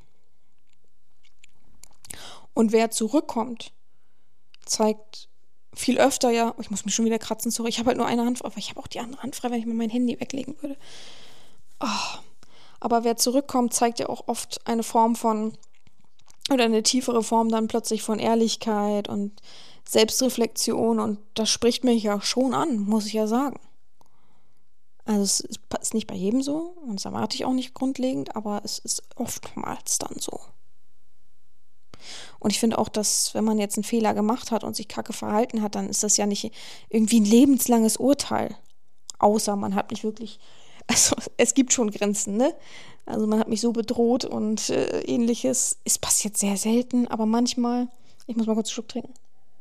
Und wer zurückkommt, zeigt viel öfter ja, oh, ich muss mich schon wieder kratzen, sorry, ich habe halt nur eine Hand, aber ich habe auch die andere Hand frei, wenn ich mal mein Handy weglegen würde. Oh. Aber wer zurückkommt, zeigt ja auch oft eine Form von, oder eine tiefere Form dann plötzlich von Ehrlichkeit und Selbstreflexion. Und das spricht mich ja schon an, muss ich ja sagen. Also es ist nicht bei jedem so und das erwarte ich auch nicht grundlegend, aber es ist oftmals dann so. Und ich finde auch, dass wenn man jetzt einen Fehler gemacht hat und sich kacke verhalten hat, dann ist das ja nicht irgendwie ein lebenslanges Urteil. Außer man hat mich wirklich, also es gibt schon Grenzen, ne? Also man hat mich so bedroht und äh, ähnliches. Es passiert sehr selten, aber manchmal, ich muss mal kurz einen Schluck trinken.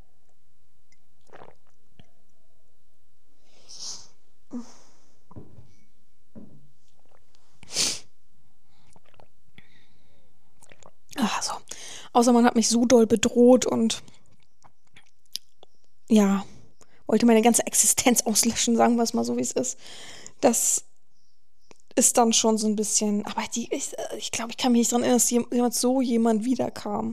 Also, außer man hat mich so doll bedroht und ja, wollte meine ganze Existenz auslöschen, sagen wir es mal so, wie es ist. Das ist dann schon so ein bisschen, aber die, ich, ich glaube, ich kann mich nicht daran erinnern, dass jemand so jemand wiederkam.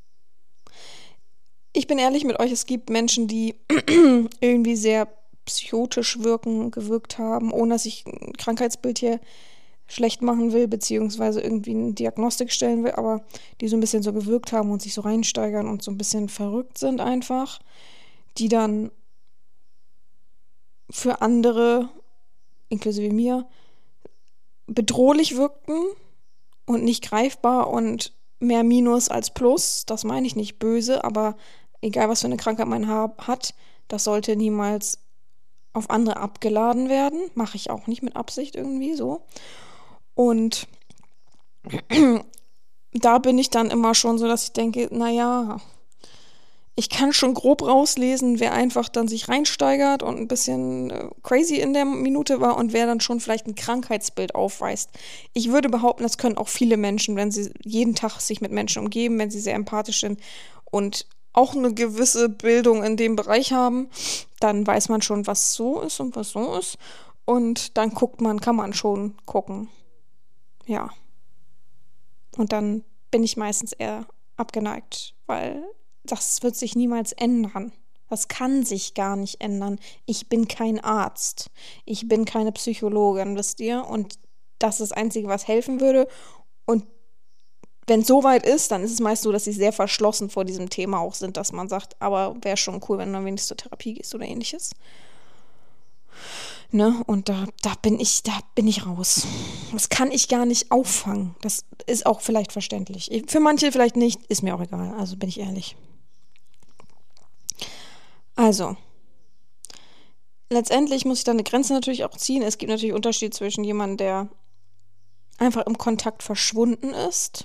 Ich bin ehrlich mit euch, es gibt Menschen, die irgendwie sehr psychotisch wirken, gewirkt haben, ohne dass ich ein Krankheitsbild hier schlecht machen will, beziehungsweise irgendwie eine Diagnostik stellen will, aber die so ein bisschen so gewirkt haben und sich so reinsteigern und so ein bisschen verrückt sind einfach, die dann für andere, inklusive mir, bedrohlich wirkten und nicht greifbar und mehr Minus als Plus. Das meine ich nicht böse, aber egal, was für eine Krankheit man hat, das sollte niemals auf andere abgeladen werden. Mache ich auch nicht mit Absicht irgendwie so. Und da bin ich dann immer schon so, dass ich denke, naja, ich kann schon grob rauslesen, wer einfach dann sich reinsteigert und ein bisschen äh, crazy in der Minute war und wer dann schon vielleicht ein Krankheitsbild aufweist. Ich würde behaupten, das können auch viele Menschen, wenn sie jeden Tag sich mit Menschen umgeben, wenn sie sehr empathisch sind und auch eine gewisse Bildung in dem Bereich haben, dann weiß man schon, was so ist und was so ist. Und dann guckt man, kann man schon gucken. Ja. Und dann bin ich meistens eher abgeneigt, weil das wird sich niemals ändern. Das kann sich gar nicht ändern. Ich bin kein Arzt. Ich bin keine Psychologin, wisst ihr? Und das ist das Einzige, was helfen würde. Und wenn es so weit ist, dann ist es meist so, dass sie sehr verschlossen vor diesem Thema auch sind, dass man sagt, aber wäre schon cool, wenn du wenigstens zur Therapie gehst oder ähnliches. Ne? Und da, da bin ich, da bin ich raus. Das kann ich gar nicht auffangen. Das ist auch vielleicht verständlich. Für manche vielleicht nicht, ist mir auch egal. Also bin ich ehrlich. Also, letztendlich muss ich da eine Grenze natürlich auch ziehen. Es gibt natürlich Unterschiede zwischen jemandem, der einfach im Kontakt verschwunden ist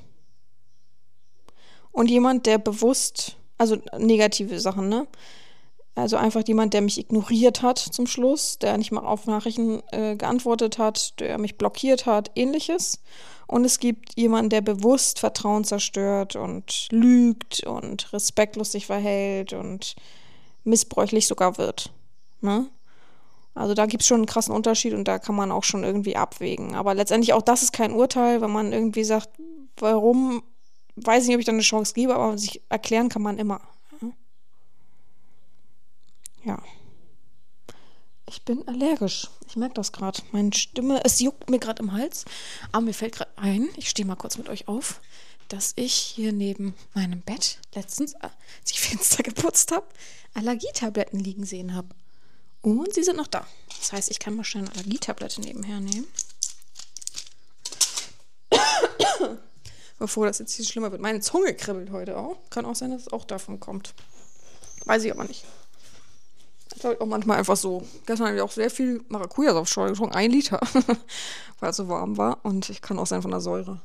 und jemand, der bewusst, also negative Sachen, ne? Also einfach jemand, der mich ignoriert hat zum Schluss, der nicht mal auf Nachrichten äh, geantwortet hat, der mich blockiert hat, ähnliches. Und es gibt jemanden, der bewusst Vertrauen zerstört und lügt und respektlos sich verhält und missbräuchlich sogar wird. Ne? Also da gibt es schon einen krassen Unterschied und da kann man auch schon irgendwie abwägen. Aber letztendlich auch das ist kein Urteil, wenn man irgendwie sagt, warum, weiß ich nicht, ob ich da eine Chance gebe, aber sich erklären kann man immer. Ja. Ich bin allergisch. Ich merke das gerade. Meine Stimme, es juckt mir gerade im Hals. Aber mir fällt gerade ein, ich stehe mal kurz mit euch auf, dass ich hier neben meinem Bett letztens, als ich Fenster geputzt habe, Allergietabletten liegen sehen habe. Und sie sind noch da. Das heißt, ich kann mal schnell eine Allergietablette nebenher nehmen. Bevor das jetzt hier schlimmer wird. Meine Zunge kribbelt heute auch. Kann auch sein, dass es auch davon kommt. Weiß ich aber nicht. Das habe ich auch manchmal einfach so. Gestern habe ich auch sehr viel Maracuja-Saft getrunken. Ein Liter. Weil es so warm war. Und ich kann auch sein von der Säure.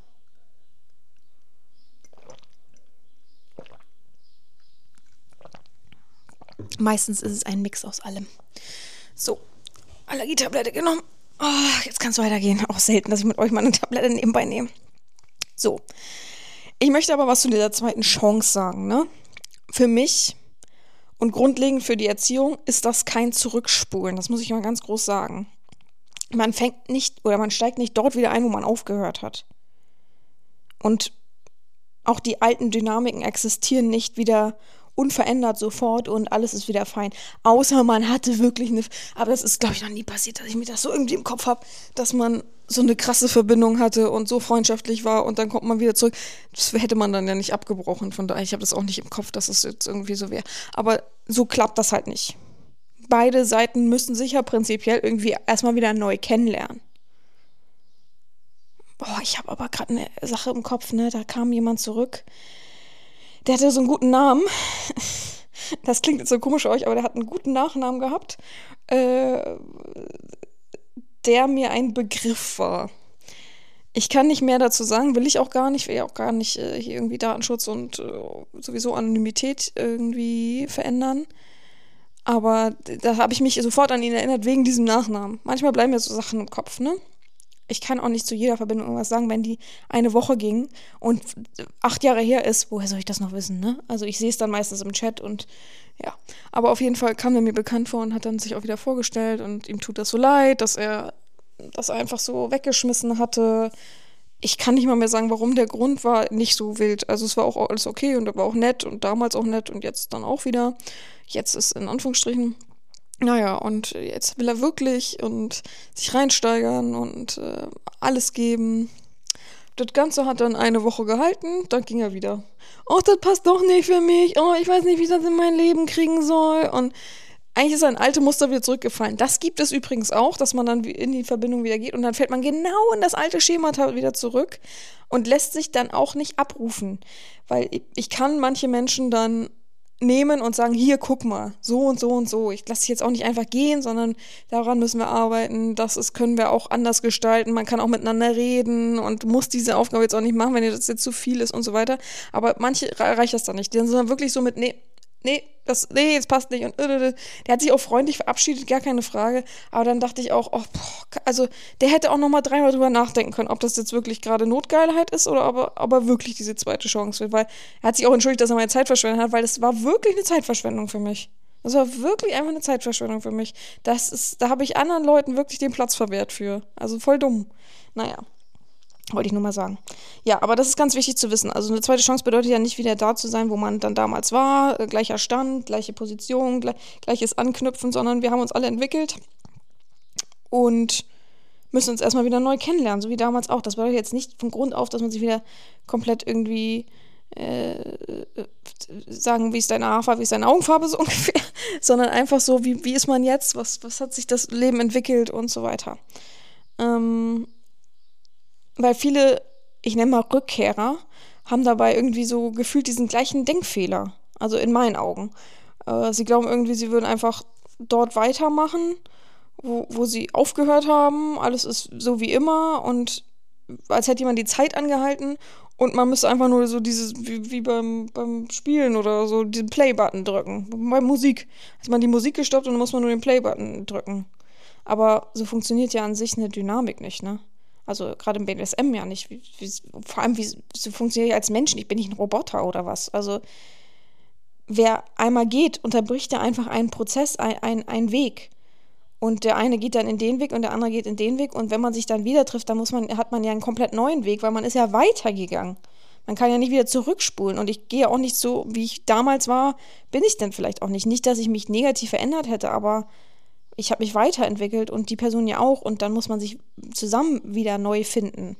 Meistens ist es ein Mix aus allem. So, Allergietablette genommen. Oh, jetzt kann es weitergehen. Auch selten, dass ich mit euch mal eine Tablette nebenbei nehme. So, ich möchte aber was zu dieser zweiten Chance sagen. Ne? Für mich und grundlegend für die Erziehung ist das kein Zurückspulen. Das muss ich mal ganz groß sagen. Man fängt nicht oder man steigt nicht dort wieder ein, wo man aufgehört hat. Und auch die alten Dynamiken existieren nicht wieder unverändert sofort und alles ist wieder fein. Außer man hatte wirklich eine, aber das ist, glaube ich, noch nie passiert, dass ich mir das so irgendwie im Kopf habe, dass man so eine krasse Verbindung hatte und so freundschaftlich war und dann kommt man wieder zurück. Das hätte man dann ja nicht abgebrochen, von daher, ich habe das auch nicht im Kopf, dass es jetzt irgendwie so wäre. Aber so klappt das halt nicht. Beide Seiten müssen sich ja prinzipiell irgendwie erstmal wieder neu kennenlernen. Boah, ich habe aber gerade eine Sache im Kopf, ne? Da kam jemand zurück, der hatte so einen guten Namen. Das klingt jetzt so komisch für euch, aber der hat einen guten Nachnamen gehabt, äh, der mir ein Begriff war. Ich kann nicht mehr dazu sagen, will ich auch gar nicht, will ja auch gar nicht äh, hier irgendwie Datenschutz und äh, sowieso Anonymität irgendwie verändern. Aber da habe ich mich sofort an ihn erinnert, wegen diesem Nachnamen. Manchmal bleiben mir so Sachen im Kopf, ne? Ich kann auch nicht zu jeder Verbindung irgendwas sagen, wenn die eine Woche ging und acht Jahre her ist, woher soll ich das noch wissen, ne? Also ich sehe es dann meistens im Chat und ja. Aber auf jeden Fall kam er mir bekannt vor und hat dann sich auch wieder vorgestellt und ihm tut das so leid, dass er das einfach so weggeschmissen hatte. Ich kann nicht mal mehr sagen, warum. Der Grund war nicht so wild. Also es war auch alles okay und er war auch nett und damals auch nett und jetzt dann auch wieder. Jetzt ist in Anführungsstrichen. Naja, und jetzt will er wirklich und sich reinsteigern und äh, alles geben. Das Ganze hat dann eine Woche gehalten, dann ging er wieder. Oh, das passt doch nicht für mich. Oh, ich weiß nicht, wie ich das in mein Leben kriegen soll. Und eigentlich ist ein alte Muster wieder zurückgefallen. Das gibt es übrigens auch, dass man dann in die Verbindung wieder geht und dann fällt man genau in das alte Schema wieder zurück und lässt sich dann auch nicht abrufen. Weil ich kann manche Menschen dann nehmen und sagen, hier, guck mal, so und so und so. Ich lasse dich jetzt auch nicht einfach gehen, sondern daran müssen wir arbeiten. Das ist, können wir auch anders gestalten. Man kann auch miteinander reden und muss diese Aufgabe jetzt auch nicht machen, wenn dir das jetzt zu viel ist und so weiter. Aber manche reicht das dann nicht. Die sind dann wirklich so mit, nee, nee, das, nee, jetzt passt nicht. Und äh, äh, der hat sich auch freundlich verabschiedet, gar keine Frage. Aber dann dachte ich auch, oh, boah, also der hätte auch noch mal dreimal drüber nachdenken können, ob das jetzt wirklich gerade Notgeilheit ist oder ob er, ob er wirklich diese zweite Chance will. Weil er hat sich auch entschuldigt, dass er meine Zeit verschwendet hat, weil das war wirklich eine Zeitverschwendung für mich. Das war wirklich einfach eine Zeitverschwendung für mich. Das ist, da habe ich anderen Leuten wirklich den Platz verwehrt für. Also voll dumm. Naja. Wollte ich nur mal sagen. Ja, aber das ist ganz wichtig zu wissen. Also eine zweite Chance bedeutet ja nicht wieder da zu sein, wo man dann damals war, äh, gleicher Stand, gleiche Position, gle- gleiches Anknüpfen, sondern wir haben uns alle entwickelt und müssen uns erstmal wieder neu kennenlernen, so wie damals auch. Das bedeutet jetzt nicht von Grund auf, dass man sich wieder komplett irgendwie äh, sagen, wie ist deine Haarfarbe, wie ist deine Augenfarbe so ungefähr, sondern einfach so, wie, wie ist man jetzt, was, was hat sich das Leben entwickelt und so weiter. Ähm, Weil viele, ich nenne mal Rückkehrer, haben dabei irgendwie so gefühlt diesen gleichen Denkfehler. Also in meinen Augen. Äh, sie glauben irgendwie, sie würden einfach dort weitermachen, wo, wo sie aufgehört haben. Alles ist so wie immer und als hätte jemand die Zeit angehalten und man müsste einfach nur so dieses, wie, wie beim, beim Spielen oder so, diesen Play-Button drücken. Bei Musik. Hat man die Musik gestoppt und dann muss man nur den Play-Button drücken. Aber so funktioniert ja an sich eine Dynamik nicht, ne? Also gerade im B D S M ja nicht. Wie, wie, vor allem, wie so funktioniere ich als Mensch? Ich bin nicht ein Roboter oder was. Also wer einmal geht, unterbricht ja einfach einen Prozess, ein, ein, einen Weg. Und der eine geht dann in den Weg und der andere geht in den Weg. Und wenn man sich dann wieder trifft, dann muss man, hat man ja einen komplett neuen Weg, weil man ist ja weitergegangen. Man kann ja nicht wieder zurückspulen. Und ich gehe auch nicht so, wie ich damals war, bin ich denn vielleicht auch nicht. Nicht, dass ich mich negativ verändert hätte, aber ich habe mich weiterentwickelt und die Person ja auch und dann muss man sich zusammen wieder neu finden.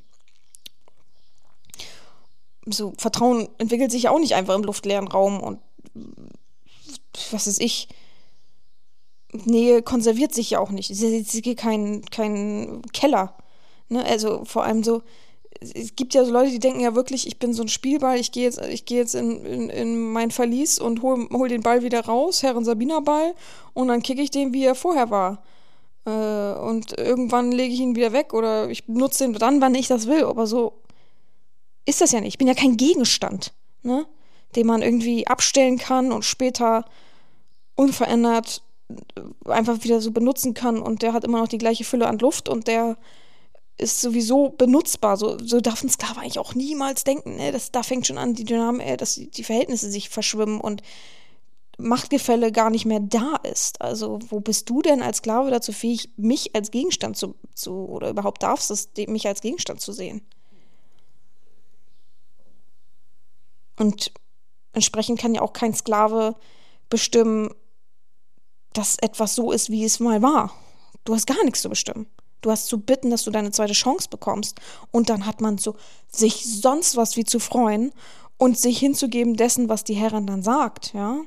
So, Vertrauen entwickelt sich ja auch nicht einfach im luftleeren Raum und was weiß ich, Nähe konserviert sich ja auch nicht. Es ist jetzt kein, kein Keller. Ne? Also vor allem so, es gibt ja so Leute, die denken ja wirklich, ich bin so ein Spielball, ich gehe jetzt, ich gehe jetzt in, in, in mein Verlies und hol, hol den Ball wieder raus, Herren Sabiner Ball, und dann kicke ich den, wie er vorher war. Äh, und irgendwann lege ich ihn wieder weg oder ich benutze den dann, wann ich das will. Aber so ist das ja nicht. Ich bin ja kein Gegenstand, ne? Den man irgendwie abstellen kann und später unverändert einfach wieder so benutzen kann und der hat immer noch die gleiche Fülle an Luft und der ist sowieso benutzbar. So, so darf ein Sklave eigentlich auch niemals denken. Ne? Das, da fängt schon an, die Dynamik, äh, dass die, die Verhältnisse sich verschwimmen und Machtgefälle gar nicht mehr da ist. Also wo bist du denn als Sklave dazu fähig, mich als Gegenstand zu, zu oder überhaupt darfst es, mich als Gegenstand zu sehen? Und Entsprechend kann ja auch kein Sklave bestimmen, dass etwas so ist, wie es mal war. Du hast gar nichts zu bestimmen. Du hast zu bitten, dass du deine zweite Chance bekommst. Und dann hat man so sich sonst was wie zu freuen und sich hinzugeben dessen, was die Herrin dann sagt, ja.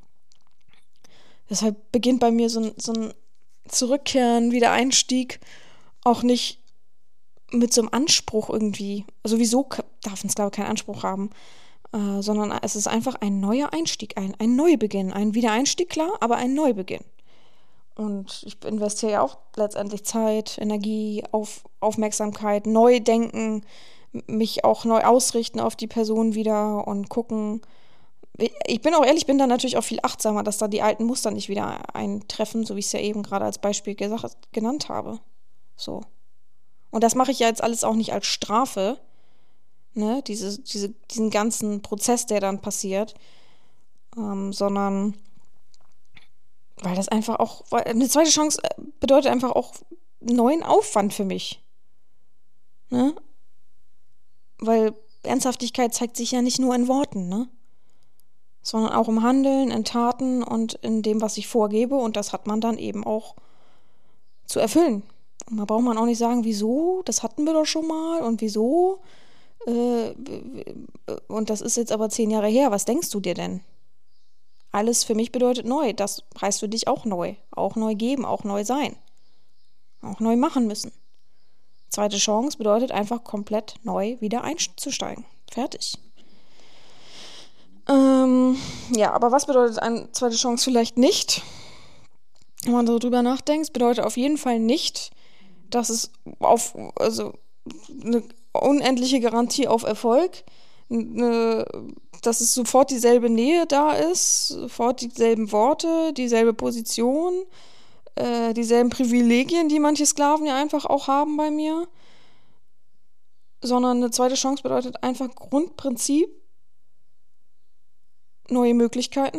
Deshalb beginnt bei mir so ein, so ein Zurückkehren, Wiedereinstieg auch nicht mit so einem Anspruch irgendwie. Sowieso darf ein Sklave keinen Anspruch haben, äh, sondern es ist einfach ein neuer Einstieg, ein, ein Neubeginn. Ein Wiedereinstieg, klar, aber ein Neubeginn. Und ich investiere ja auch letztendlich Zeit, Energie, auf Aufmerksamkeit, neu denken, mich auch neu ausrichten auf die Person wieder und gucken. Ich bin auch ehrlich, bin dann natürlich auch viel achtsamer, dass da die alten Muster nicht wieder eintreffen, so wie ich es ja eben gerade als Beispiel gesagt, genannt habe. So. Und das mache ich ja jetzt alles auch nicht als Strafe, ne, diese, diese, diesen ganzen Prozess, der dann passiert, ähm, sondern weil das einfach auch, weil eine zweite Chance bedeutet einfach auch neuen Aufwand für mich. Ne? Weil Ernsthaftigkeit zeigt sich ja nicht nur in Worten, ne? Sondern auch im Handeln, in Taten und in dem, was ich vorgebe. Und das hat man dann eben auch zu erfüllen. Und da braucht man auch nicht sagen, wieso, das hatten wir doch schon mal und wieso. Äh, und das ist jetzt aber zehn Jahre her, was denkst du dir denn? Alles für mich bedeutet neu. Das heißt für dich auch neu. Auch neu geben, auch neu sein. Auch neu machen müssen. Zweite Chance bedeutet einfach komplett neu wieder einzusteigen. Fertig. Ähm, ja, aber was bedeutet eine zweite Chance vielleicht nicht? Wenn man so drüber nachdenkt, es bedeutet auf jeden Fall nicht, dass es auf, also eine unendliche Garantie auf Erfolg, eine, dass es sofort dieselbe Nähe da ist, sofort dieselben Worte, dieselbe Position, äh, dieselben Privilegien, die manche Sklaven ja einfach auch haben bei mir, sondern eine zweite Chance bedeutet einfach Grundprinzip, neue Möglichkeiten,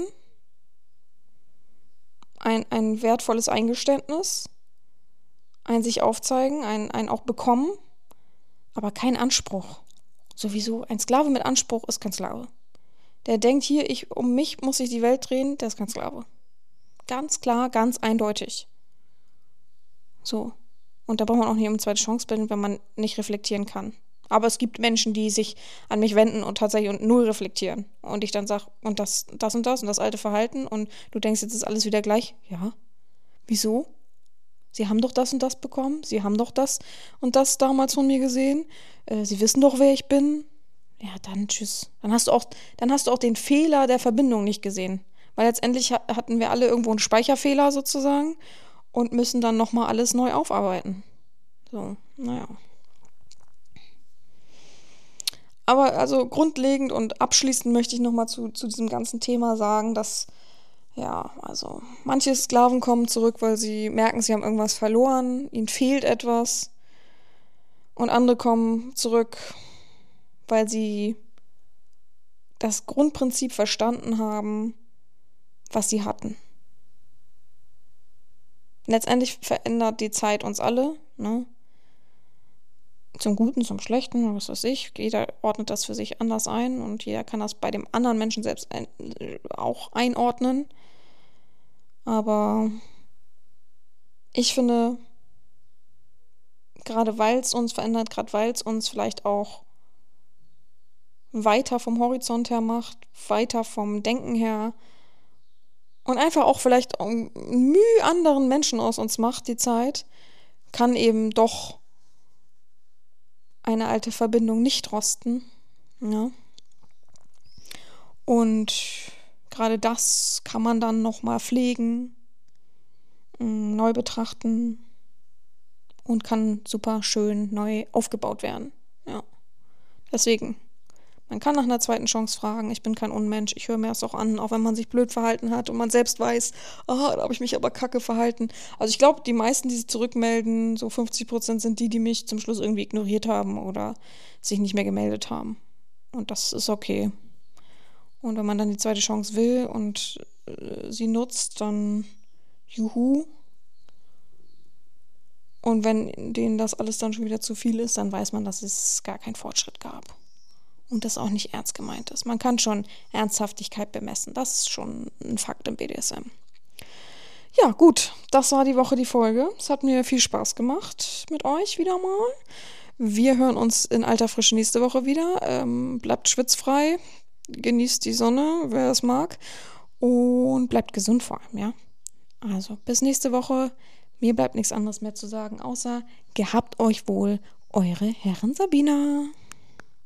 ein, ein wertvolles Eingeständnis, ein sich aufzeigen, ein, ein auch bekommen, aber kein Anspruch. Sowieso, ein Sklave mit Anspruch ist kein Sklave. Der denkt hier, ich, um mich muss sich die Welt drehen, der ist kein Sklave. Ganz klar, ganz eindeutig. So. Und da braucht man auch nicht um eine zweite Chance bilden, wenn man nicht reflektieren kann. Aber es gibt Menschen, die sich an mich wenden und tatsächlich und null reflektieren. Und ich dann sage, und das, das und das und das alte Verhalten und du denkst, jetzt ist alles wieder gleich. Ja. Wieso? Sie haben doch das und das bekommen. Sie haben doch das und das damals von mir gesehen. Äh, Sie wissen doch, wer ich bin. Ja, dann tschüss. Dann hast du auch, dann hast du auch den Fehler der Verbindung nicht gesehen. Weil letztendlich ha- hatten wir alle irgendwo einen Speicherfehler sozusagen und müssen dann nochmal alles neu aufarbeiten. So, naja. Aber also grundlegend und abschließend möchte ich nochmal zu, zu diesem ganzen Thema sagen, dass, ja, also manche Sklaven kommen zurück, weil sie merken, sie haben irgendwas verloren, ihnen fehlt etwas. Und andere kommen zurück, weil sie das Grundprinzip verstanden haben, was sie hatten. Letztendlich verändert die Zeit uns alle, ne? Zum Guten, zum Schlechten, was weiß ich. Jeder ordnet das für sich anders ein und jeder kann das bei dem anderen Menschen selbst ein, auch einordnen. Aber ich finde, gerade weil es uns verändert, gerade weil es uns vielleicht auch weiter vom Horizont her macht, weiter vom Denken her und einfach auch vielleicht einen Mühe anderen Menschen aus uns macht, die Zeit, kann eben doch eine alte Verbindung nicht rosten. Ja. Und gerade das kann man dann nochmal pflegen, neu betrachten und kann super schön neu aufgebaut werden. Ja. Deswegen, man kann nach einer zweiten Chance fragen. Ich bin kein Unmensch. Ich höre mir das auch an, auch wenn man sich blöd verhalten hat und man selbst weiß, ah, da habe ich mich aber kacke verhalten. Also ich glaube, die meisten, die sich zurückmelden, so fünfzig Prozent sind die, die mich zum Schluss irgendwie ignoriert haben oder sich nicht mehr gemeldet haben. Und das ist okay. Und wenn man dann die zweite Chance will und äh, sie nutzt, dann juhu. Und wenn denen das alles dann schon wieder zu viel ist, dann weiß man, dass es gar keinen Fortschritt gab. und das auch nicht ernst gemeint ist. Man kann schon Ernsthaftigkeit bemessen. Das ist schon ein Fakt im B D S M. Ja, gut, das war die Woche die Folge. Es hat mir viel Spaß gemacht mit euch wieder mal. Wir hören uns in alter Frische nächste Woche wieder. Ähm, bleibt schwitzfrei, genießt die Sonne, wer es mag. Und bleibt gesund vor allem, ja. Also, bis nächste Woche. Mir bleibt nichts anderes mehr zu sagen, außer gehabt euch wohl, eure Herren Sabina.